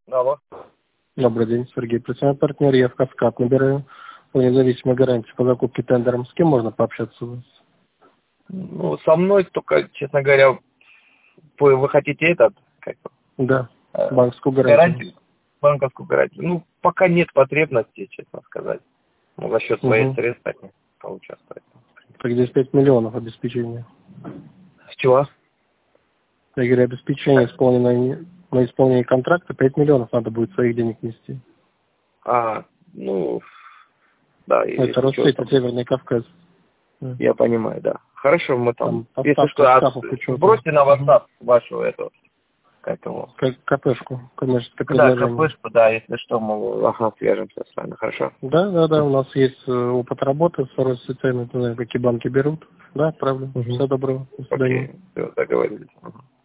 Алло. Добрый день, Сергей. Представляю партнер, я в Каскад набираю по независимой гарантии по закупке тендером. С кем можно пообщаться у вас? Ну, со мной только, честно говоря, вы хотите этот, как Да, банковскую гарантию. банковскую гарантию. Ну, пока нет потребности, честно сказать. Ну, за счет своих средств не поучаствовать. Так здесь 5 миллионов обеспечения. С чего? Я говорю, обеспечение исполнено на исполнение контракта 5 миллионов надо будет своих денег нести. Ну, да. Это Росстейт, Северный Кавказ. Я понимаю, да. Хорошо, мы там если что, бросьте на WhatsApp вашу эту, как его? КПшку, коммерческое Да, предложение. КПшку, да, если что, мы свяжемся с вами, хорошо? Да, у нас есть опыт работы с Росстейтами, не знаю, какие банки берут. Да, правда. Всего доброго. До свидания. Окей, все, договорились.